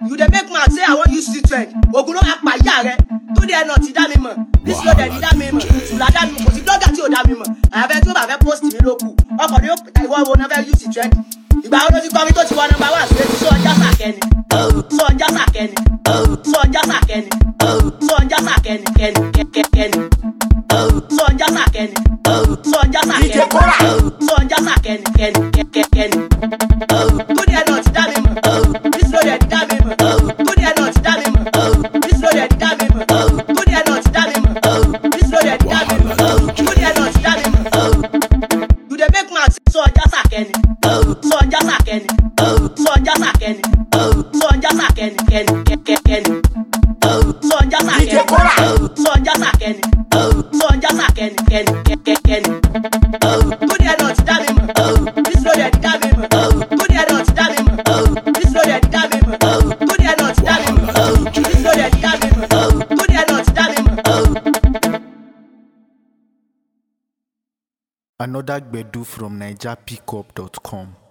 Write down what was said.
You dey make man say I wan use street trend. Ogun ló máa pa ìyá rẹ̀. Tó dé ẹnà ti dá mi mọ̀. This ló dẹ̀ ní dá mi mọ̀. Ṣùlá dá mi mọ̀. Kò sí blogger tí ò dá mi mọ̀. Àyàfẹ́ tí ó bá fẹ́ post mi ló kù. Ọkọ̀ ni ó pè ìwọ wo náà fẹ́ use trend. Ìgbà wo ló ti gbọ́ mi tó ti wọ number one straight sọ ọjà sàkẹ́ni. Sọ ọjà sàkẹ́ni. Sọ ọjà sàkẹ́ni. Sọ ọjà sàkẹ́ni kẹ́ni kẹ́ni. Sọ ọjà sàkẹ́ni. Sọ ọjà sàkẹ́ni. Sọ ọjà sàkẹ́ni kẹ́ni kẹ́ni. Tó dé ẹnà ti dá mi mọ̀. This ló dẹ̀ ní dá mi mọ̀. Tó dé ẹnà ti dá mi mọ̀. This ló dẹ̀ ní dá mi mọ̀. Tó dé ẹnà ti dá mi mọ̀. This ló dẹ̀ ní dá mi mọ̀. Tó dé ẹnà ti dá mi mọ̀. You dey make man sọ ọjà sàkẹ́ni. Sọ ọjà sàkẹ́ni. Sọ ọjà sàkẹ́ni. Sọ ọjà sàkẹ́ni kẹ́ni kẹ́ni. Sọ ọjà sàkẹ́ni. Sọ ọjà sàkẹ́ni. Sọ ọjà sàkẹ́ni kẹ́ni kẹ́ni. Tó dé ẹnà ti dá mi mọ̀. This ló dẹ̀ ní dá mi mọ̀. Tó dé ẹnà ti dá mi mọ̀. This ló dẹ̀ ní dá mi mọ̀. Tó dé ẹnà ti dá mi mọ̀. This ló dẹ̀ ní dá mi mọ̀. Tó dé ẹnà ti dá mi mọ̀. Another Gbedu from NigerPickup.com.